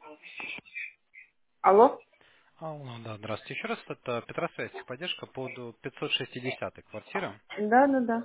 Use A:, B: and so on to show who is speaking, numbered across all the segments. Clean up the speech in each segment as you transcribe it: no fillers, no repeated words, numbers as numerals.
A: Алло?
B: Алло, да, здравствуйте. Еще раз, это Петросвязь, техподдержка по поводу 560 квартиры.
A: Да, да, да.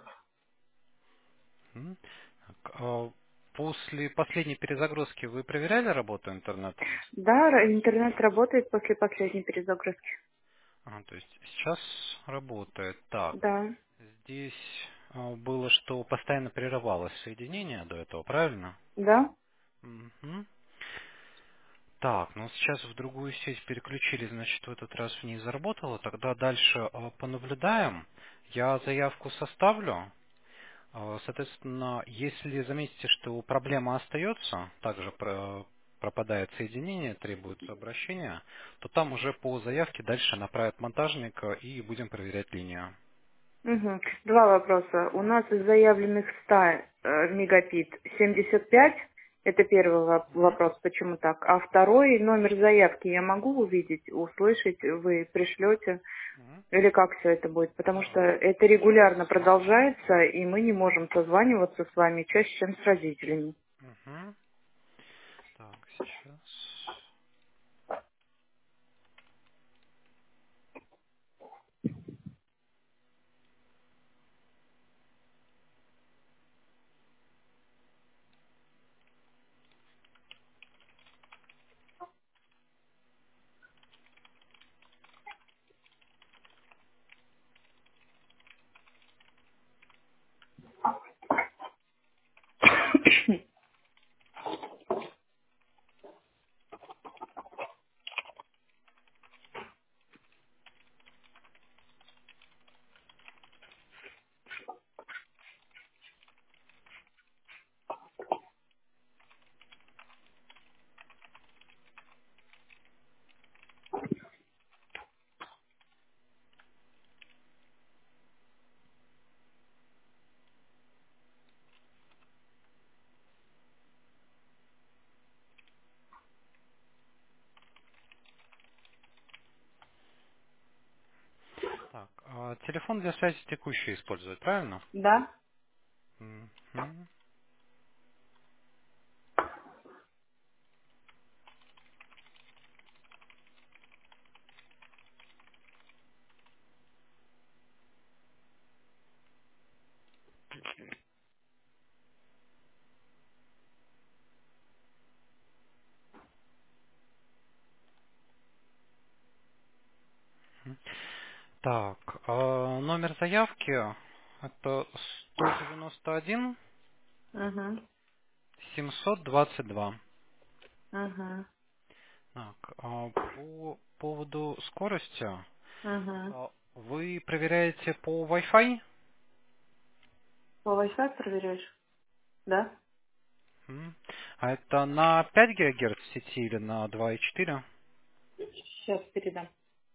B: М. Так, после последней перезагрузки вы проверяли работу интернета?
A: Да, интернет работает после последней перезагрузки.
B: То есть сейчас работает. Так,
A: Да,
B: здесь было, что постоянно прерывалось соединение до этого, правильно?
A: да.
B: Мгм. Так, ну сейчас в другую сеть переключили, значит, в этот раз в ней заработало. Тогда дальше понаблюдаем. Я заявку составлю. Соответственно, если заметите, что проблема остается, также пропадает соединение, требуется обращение, то там уже по заявке дальше направят монтажника и будем проверять линию.
A: Угу. Два вопроса. У нас из заявленных 100 мегабит 75. Это первый
B: Мгм.
A: вопрос, почему так. А второй номер заявки я могу увидеть, услышать, вы пришлете?
B: Мгм.
A: Или как все это будет? Потому что
B: Да.
A: это регулярно продолжается, и мы не можем созваниваться с вами чаще, чем с родителями.
B: Мгм. Так, сейчас. Так, телефон для связи текущий использовать, правильно?
A: Да?
B: Мгм. Так, номер заявки это 191
A: Угу.
B: 722.
A: Угу.
B: Так, по поводу скорости,
A: Угу.
B: вы проверяете по Wi-Fi?
A: По Wi-Fi проверяешь? Да?
B: М. А это на 5 ГГц сети или на 2,4?
A: Сейчас передам.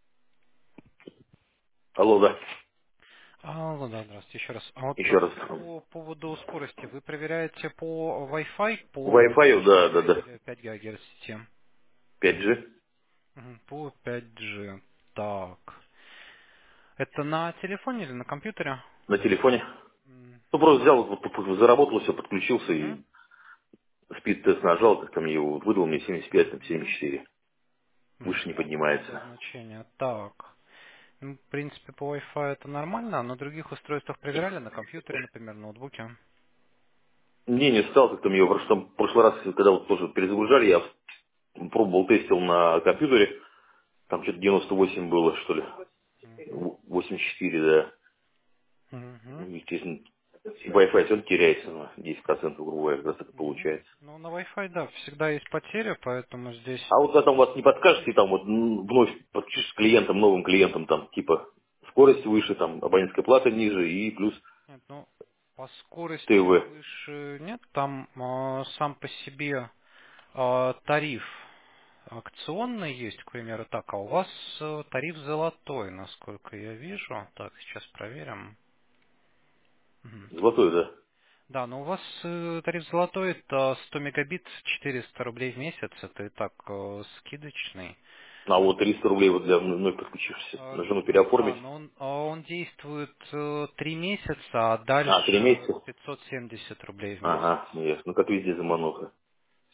C: Алло, да.
B: Алло, да, здравствуйте, еще раз. А вот
C: Еще раз.
B: по поводу скорости, вы проверяете по Wi-Fi, по
C: Wi-Fi, да, да,
B: 2,4
C: да.
B: или 5 ГГц сети?
C: 5G
B: По 5G. Так. Это на телефоне или на компьютере?
C: на телефоне. Ну, просто
B: Мгм.
C: взял, заработал, все, подключился и
B: Мгм.
C: спид-тест нажал, как-то мне его выдал, мне 75, там
B: Мгм.
C: 74. Выше не
B: Надо
C: поднимается.
B: значение. Так. Ну, в принципе, по Wi-Fi это нормально, а на других устройствах проверяли, на компьютере, например, ноутбуке.
C: Не, не стал, как-то мне просто в прошлый раз, когда вот тоже перезагружали, я пробовал, тестил на компьютере, там что-то 98 было, что ли.
B: Мгм.
C: 84, да. Ну,
B: Мгм.
C: естественно, Wi-Fi все равно теряется на 10%, грубо говоря, как раз так и
B: Мгм.
C: получается.
B: Ну, на Wi-Fi, да, всегда есть потери, поэтому здесь...
C: А вот когда у вас не подскажете, там вот вновь подключишься с клиентом, новым клиентом, там типа скорость выше, там абонентская плата ниже и плюс
B: Нет, ну, по скорости
C: ТВ.
B: выше нет, там сам по себе тариф акционный есть, к примеру, так, а у вас тариф золотой, насколько я вижу. Так, сейчас проверим. Мгм.
C: Золотой, да.
B: Да, но у вас тариф золотой, это 100 мегабит, 400 рублей в месяц, это и так скидочный.
C: А вот 300 рублей вот для вновь подключившихся. Нажму
B: Да,
C: переоформить.
B: но он действует 3 месяца, а
C: А, 3
B: дальше
C: месяца?
B: 570 рублей в месяц.
C: Ага, ну ясно. Ну как везде замануха.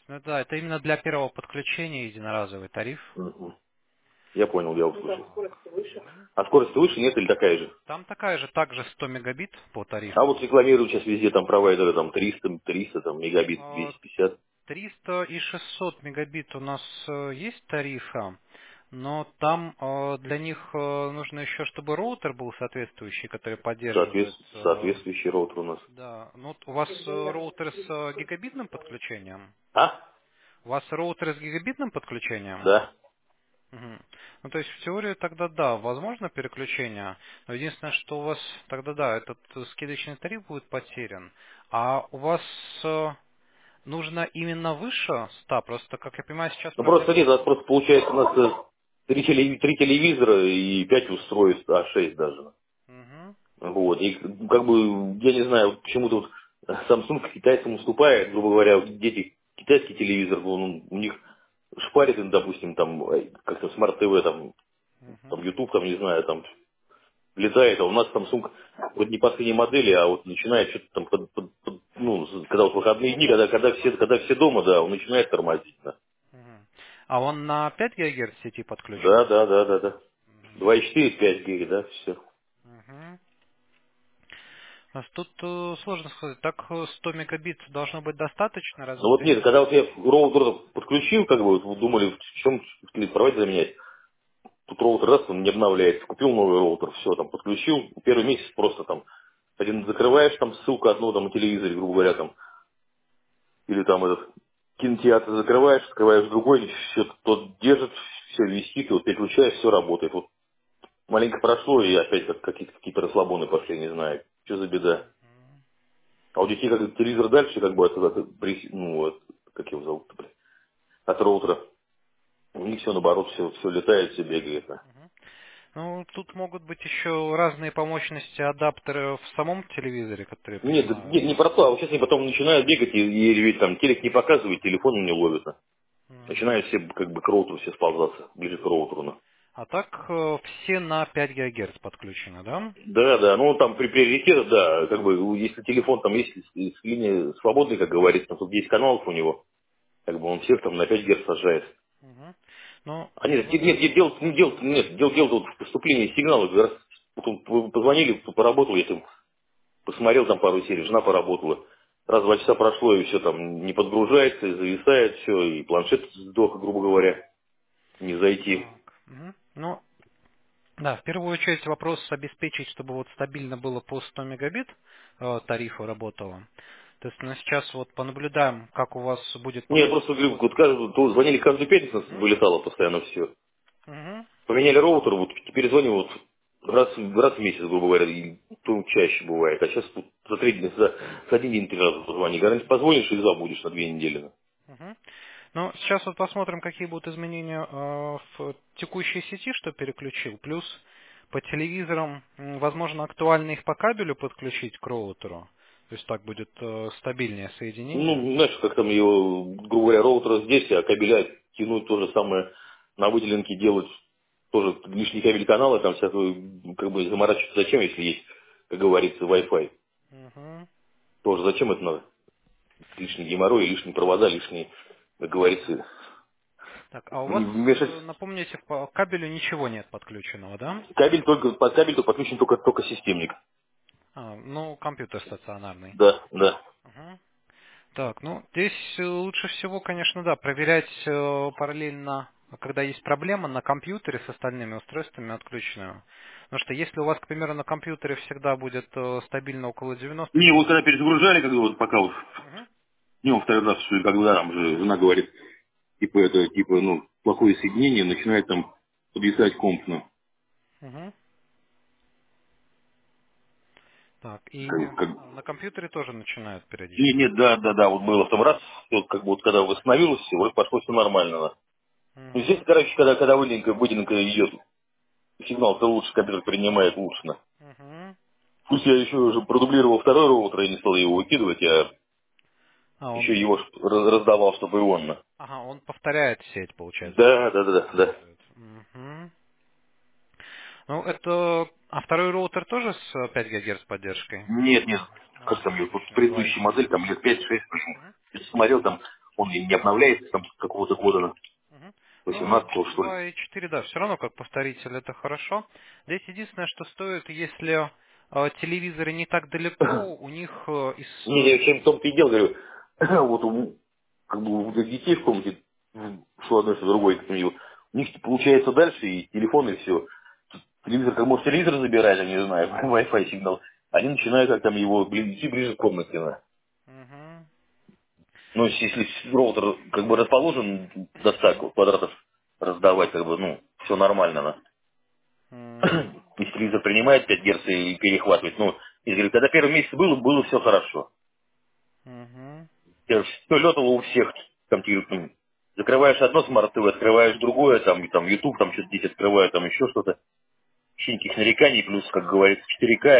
B: Ну да, это именно для первого подключения единоразовый тариф.
C: Мгм. Я понял, я услышал.
B: Мгм.
C: А скорость выше, нет, или такая же?
B: Там такая же, также 100 мегабит по
C: А
B: тарифу.
C: вот рекламируют сейчас везде там провайдеры, там 300 там мегабит,
B: А,
C: 250.
B: 300 и 600 мегабит у нас есть тарифа, но там для них нужно еще, чтобы роутер был соответствующий, который поддерживает.
C: Соответствующий роутер у нас.
B: Да, ну вот у вас роутер с гигабитным подключением?
C: А?
B: У вас роутер с гигабитным подключением?
C: Да.
B: Мгм. Ну, то есть в теории тогда да, возможно переключение, но единственное, что у вас тогда да, этот скидочный тариф будет потерян, а у вас нужно именно выше 100, просто, как я понимаю, сейчас
C: Ну просто
B: проблема...
C: нет, у нас просто получается у нас три телевизора и 5 устройств, а 6 даже.
B: Мгм.
C: Вот. И как бы, я не знаю, вот почему-то вот Samsung китайцам уступает, грубо говоря, вот дети, китайский телевизор, он у них шпарит, допустим, там, как-то смарт ТВ, там
B: Мгм.
C: YouTube, там, не знаю, там летает, а у нас Samsung вот не последней модели, а вот начинает что-то там, ну, когда вот выходные дни, когда все дома, да, он начинает тормозить, да.
B: Мгм. А он на 5 ГГц сети подключен?
C: Да. 2,4, 5 гиг, да, все.
B: Мгм. А тут сложно сказать, так 100 мегабит должно быть достаточно,
C: Ну
B: разве
C: вот
B: ты...
C: нет, когда вот я роутер подключил, как бы, вот думали, в чем провайдер заменять. Тут роутер раз, он не обновляется. Купил новый роутер, все, там, подключил. Первый месяц просто там, один закрываешь, там, ссылку одну, там, на телевизоре, грубо говоря, там, или там этот кинотеатр закрываешь, открываешь другой, все тот держит, все висит, и вот переключаешь, все работает. Вот маленько прошло, и опять как какие-то расслабоны пошли, не знаю. Что за беда? А у детей как телевизор дальше, как бы ну вот, как его зовут-то, блин, от роутера. У них все наоборот, все летает, все бегает. Да.
B: Ну, тут могут быть еще разные по мощности адаптеры в самом телевизоре, которые
C: Нет,
B: принимают.
C: нет, не про то, а вот сейчас они потом начинают бегать, и ведь там телек не показывает, телефон не ловит. Да.
B: Мгм.
C: Начинают все как бы к роутеру все сползаться, ближе к роутеру. Да.
B: А так все на 5 ГГц подключены, да?
C: Да, ну там при приоритетах, да, как бы если телефон там есть линия свободная, как говорится, там тут 10 каналов у него, как бы он всех там на 5 Гц сажает.
B: Мгм. Ну,
C: А нет,
B: вот.
C: дело тут в поступлении сигнала, как раз вот вы позвонили, поработал, я там посмотрел там пару серий, жена поработала. Раз 2 часа прошло, и все там не подгружается, и зависает все, и планшет сдох, грубо говоря, не зайти.
B: Так. Мгм. Ну, да, в первую очередь вопрос обеспечить, чтобы вот стабильно было по 100 мегабит тарифу работало. То есть, ну, сейчас вот понаблюдаем, как у вас будет
C: Не, я
B: проходить
C: просто говорю, вот
B: работа.
C: то звонили каждую пятницу,
B: Мгм.
C: вылетало постоянно все.
B: Мгм.
C: Поменяли роутер, вот теперь звоню вот раз в месяц, грубо говоря, и то чаще бывает. А сейчас тут за один день 3 раза позвони. Гарантия позвонишь и забудешь на 2 недели.
B: Мгм. Ну, сейчас вот посмотрим, какие будут изменения в текущей сети, что переключил. Плюс по телевизорам, возможно, актуально их по кабелю подключить к роутеру. То есть так будет стабильнее соединение.
C: Ну, знаешь, как там его, грубо говоря, роутер здесь, а кабеля тянуть то же самое на выделенке делать, тоже лишний кабель канала, там всякую, как бы заморачиваться зачем, если есть, как говорится, Wi-Fi.
B: Мгм.
C: Тоже зачем это надо? Лишний геморрой, лишние провода, лишние, как говорится,
B: Так, а у вас,
C: вмешать.
B: напомните, по кабелю ничего нет подключенного, да?
C: Под кабель то подключен только системник.
B: Ну, компьютер стационарный.
C: Да.
B: Мгм. Так, ну, здесь лучше всего, конечно, да, проверять параллельно, когда есть проблема на компьютере с остальными устройствами отключенными. Потому что если у вас, к примеру, на компьютере всегда будет стабильно около 90...
C: Не, вот когда перезагружали, как бы вот пока вот,
B: Мгм.
C: не, во второй раз, что ли, когда там же жена говорит, ну, плохое соединение, начинает там подвисать комп, ну.
B: Мгм. Так, и
C: Как-
B: на компьютере тоже начинают
C: Не,
B: периодически.
C: нет, да, вот было в том раз, вот как бы вот когда восстановилось, все, вот пошло все нормально, да. Ну, здесь,
B: Мгм.
C: короче, когда выделенка идет, сигнал-то лучше, компьютер принимает лучше, да.
B: Мгм.
C: Пусть я еще уже продублировал второй роутер, я не стал его выкидывать, я
B: А,
C: еще его раздавал, чтобы и он, да.
B: ага, он повторяет сеть, получается,
C: Да.
B: работает. Мгм. Ну, это... А второй роутер тоже с 5 ГГц поддержкой?
C: Нет,
B: А,
C: как там, вот
B: обычный,
C: предыдущая
B: 2,4.
C: модель, там лет 5-6,
B: Мгм.
C: я смотрел, там Он и не обновляется там с какого-то года,
B: Мгм. Ну,
C: 18-го, что ли.
B: 2,4, да, все равно как повторитель это хорошо. Здесь единственное, что стоит, если телевизоры не так далеко, у них
C: Не, я чем в том-то и дело, говорю, вот как бы у детей в комнате, что одно, что другое, как у них получается дальше и телефон, и все. Телевизор, как может телевизор забирать, я не знаю, Wi-Fi сигнал. Они начинают как там его идти ближе к комнате. Да.
B: Мгм.
C: Ну, если роутер как бы расположен до 100 квадратов раздавать, как бы, ну, все нормально, да.
B: Мгм.
C: Если телевизор принимает 5 Гц и перехватывает, ну, я говорю, когда первый месяц было все хорошо.
B: Мгм.
C: Все летало у всех, там, ну, закрываешь одно смарт-ТВ, открываешь другое, там, и там, YouTube, там, что-то дети открывают, там, еще что-то. Вообще никаких нареканий, плюс, как говорится, 4К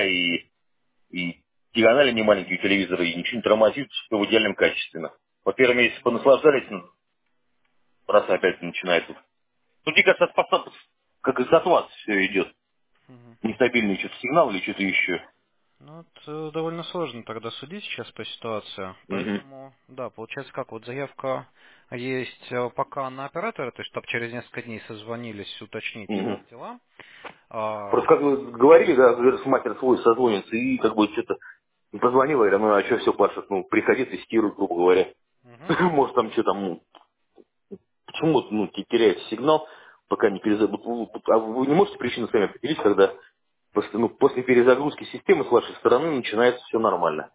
C: и диагонали не маленькие телевизоры, и ничего не тормозит, все в идеальном качестве. Вот первый месяц понаслаждались, ну, раз опять начинается. Ну, мне кажется, как из-за вас все идет.
B: Мгм.
C: Нестабильный что-то сигнал или что-то еще.
B: Ну, это довольно сложно тогда судить сейчас по ситуации.
C: Угу.
B: Поэтому, да, получается как, вот заявка есть пока на оператора, то есть чтобы через несколько дней созвонились, уточнить
C: Угу.
B: дела.
C: Просто как вы говорили, да, говорят, мастер свой созвонится, и как бы что-то позвонила, говоря, ну а что все, Паша, ну приходи, тестируй, грубо говоря.
B: Мгм.
C: Может там что там, ну, почему ну, теряется сигнал, пока не перезагрузка. А вы не можете причину сами определить, когда после перезагрузки системы с вашей стороны начинается все нормально.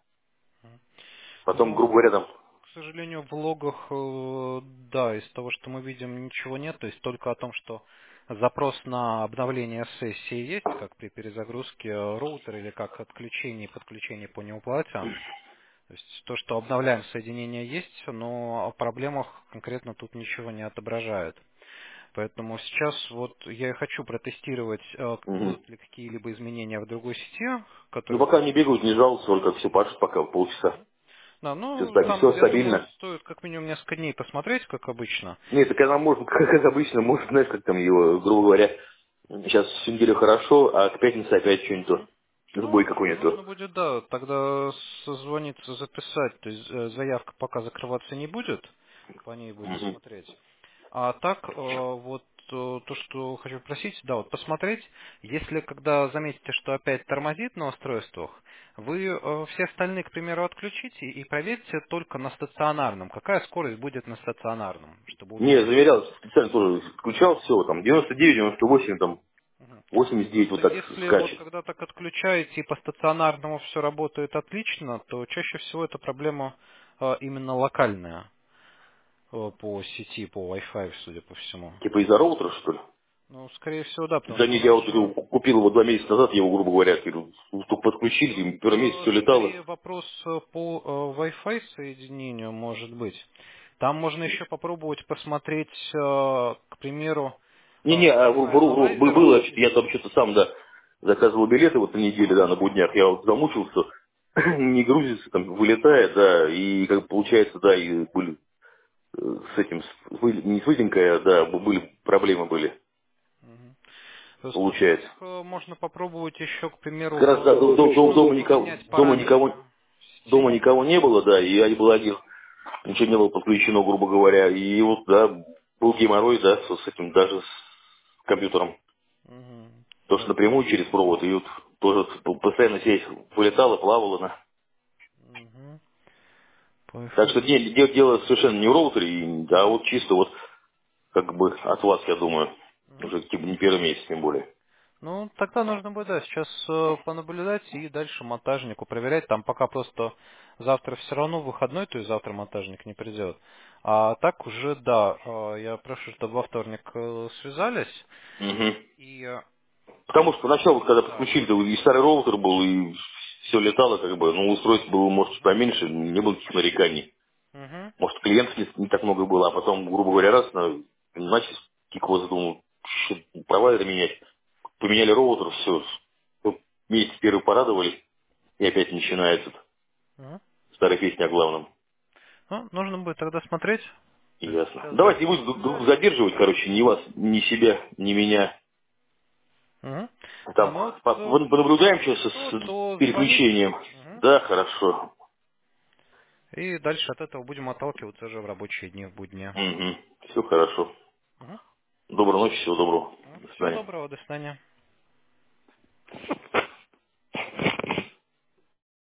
C: Потом, грубо
B: Ну,
C: говоря, там.
B: к сожалению, в логах, да, из того, что мы видим, ничего нет. То есть только о том, что запрос на обновление сессии есть, как при перезагрузке роутера или как отключение и подключение по неуплате. То есть то, что обновляем соединение есть, но о проблемах конкретно тут ничего не отображает. Поэтому сейчас вот я и хочу протестировать,
C: Мгм.
B: будут ли какие-либо изменения в другой сети,
C: Ну
B: которые
C: пока
B: будут.
C: не бегают, не жалуются, только все пашет пока полчаса.
B: Да,
C: Все,
B: ну там,
C: все
B: я думаю,
C: стабильно.
B: стоит как минимум несколько дней посмотреть, как обычно.
C: Нет, так она может, как обычно, может, знаешь, как там его, грубо говоря, сейчас всю неделю хорошо, а к пятнице опять что-нибудь то.
B: Мгм.
C: Сбой
B: Ну,
C: какой-нибудь
B: нужно
C: то.
B: будет, да, тогда созвониться, записать. То есть заявка пока закрываться не будет, по ней будем
C: Мгм.
B: смотреть. А так, вот то, что хочу просить, да, вот посмотреть, если когда заметите, что опять тормозит на устройствах, вы все остальные, к примеру, отключите и проверьте только на стационарном. Какая скорость будет на стационарном, чтобы
C: Не,
B: увидеть.
C: заверял, специально тоже включал все, там, 99, 98, там,
B: Мгм.
C: 89, вот
B: Просто
C: так
B: если вот
C: скачет.
B: когда так отключаете и по стационарному все работает отлично, то чаще всего эта проблема именно локальная по сети, по Wi-Fi, судя по всему.
C: Типа из-за роутера, что ли?
B: Ну, скорее всего, да, потому
C: Да
B: что
C: нет, я вот
B: раньше
C: его купил его 2 месяца назад, я его, грубо говоря, только подключили,
B: тут
C: и первый месяц все летало.
B: скорее вопрос по Wi-Fi соединению может быть. Там можно еще попробовать посмотреть, к примеру,
C: Не-не, а
B: Wi-Fi аналайзером.
C: было, я там что-то сам, да, заказывал билеты вот на неделю, да, на буднях, я вот замучился, не грузится, там, вылетает, да, и как получается, да, и были с этим, не с выденькой, а, да, были, проблемы были,
B: Мгм. Просто у
C: получается.
B: них можно попробовать еще, к примеру,
C: Как раз, да,
B: поменять
C: дома
B: параметры сети.
C: никого не было, да, и я был один, ничего не было подключено, грубо говоря, и вот, да, был геморрой, да, с этим, даже с компьютером.
B: Мгм.
C: То, что
B: Да.
C: напрямую через провод, и вот тоже постоянно сеть вылетала, плавала.
B: Мгм. По
C: Так
B: Wi-Fi.
C: что дело совершенно не в роутере, а вот чисто вот как бы от вас, я думаю.
B: Мгм.
C: Уже типа не первый месяц, тем более.
B: Ну, тогда нужно будет, да, сейчас понаблюдать и дальше монтажнику проверять. Там пока просто завтра все равно выходной, то есть завтра монтажник не придет. А так уже, да, я прошу, чтобы во вторник связались.
C: Мгм.
B: И,
C: Потому что поначалу, когда
B: да.
C: подключили, то и старый роутер был, и все летало, как бы, ну, устройство было, может, чуть поменьше, не было таких нареканий.
B: Мгм.
C: Может, клиентов не так много было, а потом, грубо говоря, раз, начали киквозы, думал, что провайдер менять. Поменяли роутер, все. Месяц первый порадовались, и опять начинается
B: Мгм.
C: старая песня о главном.
B: Ну, нужно будет тогда смотреть. То есть
C: Ясно.
B: сейчас, да,
C: Давайте не будем друг друга
B: понаблюдаем.
C: задерживать, короче, ни вас, ни себя, ни меня.
B: Мгм. Да,
C: Там,
B: ну вот,
C: понаблюдаем сейчас
B: что,
C: с
B: то звоните.
C: переключением.
B: Мгм.
C: Да, хорошо.
B: И дальше от этого будем отталкиваться уже в рабочие дни, в будни.
C: Угу. Все хорошо.
B: Угу.
C: Доброй ночи, всего доброго. До
B: Всего
C: свидания.
B: доброго, до свидания.